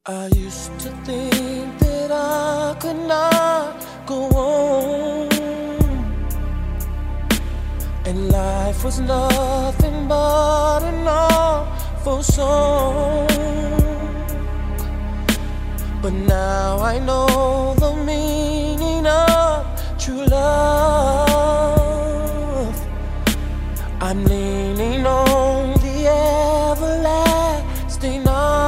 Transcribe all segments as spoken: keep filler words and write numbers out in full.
I used to think that I could not go on, and life was nothing but an awful song. But now I know the meaning of true love. I'm leaning on the everlasting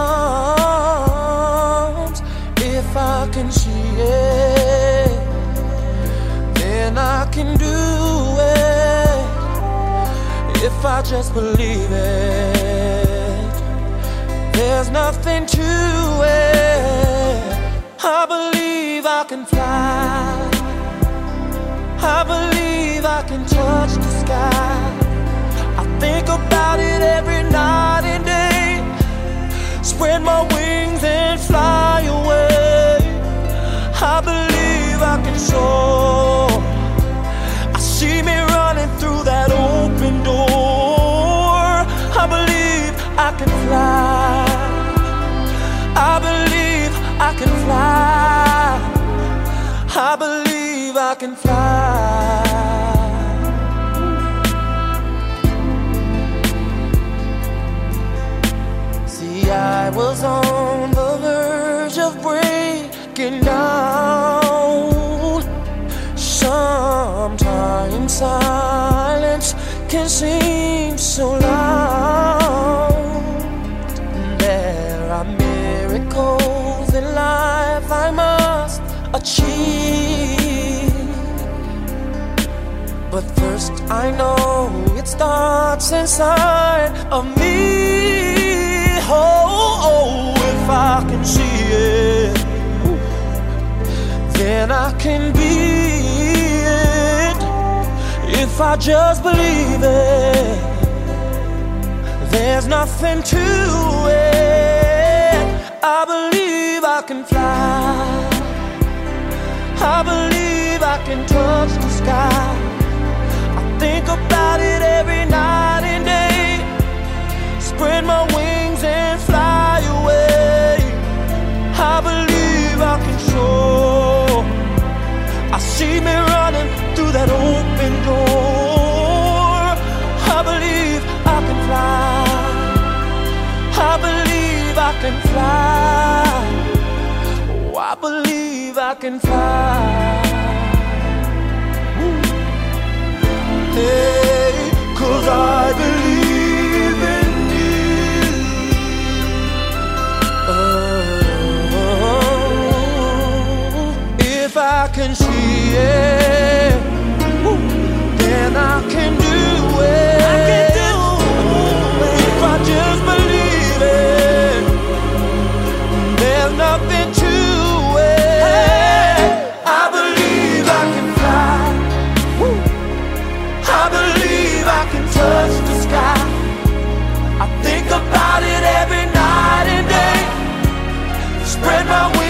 arms. If I can see it, then I can do it. If I just believe it, there's nothing to it. I believe I can fly. I believe I can touch the sky. I think about it every night and day. Spread my wings and fly away. I believe I can soar. I see me running through that open door. I believe I can fly. I believe I can fly. I believe I can fly. See, I was on the verge of breaking down. Sometimes silence can seem so loud. There are miracles in life I must achieve, but first I know it starts inside of me. Oh, oh, if I can see it, then I can be it. If I just believe it, there's nothing to it. I believe I can fly. I believe I can touch the sky. I think about it every night and day. Spread my wings and fly away. I believe I can soar. I see me running through that open door. I believe I can fly. I believe I can fly. Oh, I believe I can fly. Hey, 'cause I believe in you. Oh, if I can see it, then I can do it. I can do it. If I just believe it, there's nothing to it. Hey, I believe I can fly. I believe I can touch the sky. I think about it every night and day. Spread my wings